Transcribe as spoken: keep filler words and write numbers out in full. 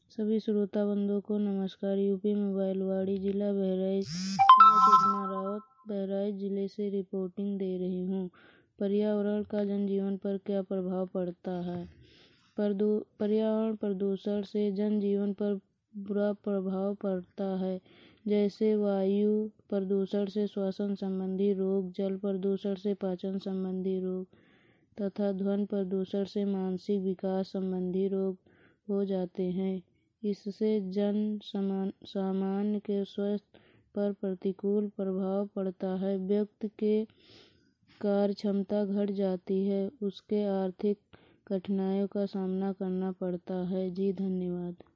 सभी श्रोता बंधुओं को नमस्कार। यूपी में बाइलवाड़ी, जिला बहराइच मैं सुषमा रावत बहराइच जिले से रिपोर्टिंग दे रही हूँ। पर्यावरण का जनजीवन पर क्या प्रभाव पड़ता है? प्रदू पर्यावरण प्रदूषण से जनजीवन पर बुरा प्रभाव पड़ता है, जैसे वायु प्रदूषण से श्वसन संबंधी रोग, जल प्रदूषण से पाचन संबंधी रोग तथा ध्वनि प्रदूषण से मानसिक विकास संबंधी रोग हो जाते हैं। इससे जन सामान्य के स्वास्थ्य पर प्रतिकूल प्रभाव पड़ता है। व्यक्ति के कार्य क्षमता घट जाती है, उसके आर्थिक कठिनाइयों का सामना करना पड़ता है। जी धन्यवाद।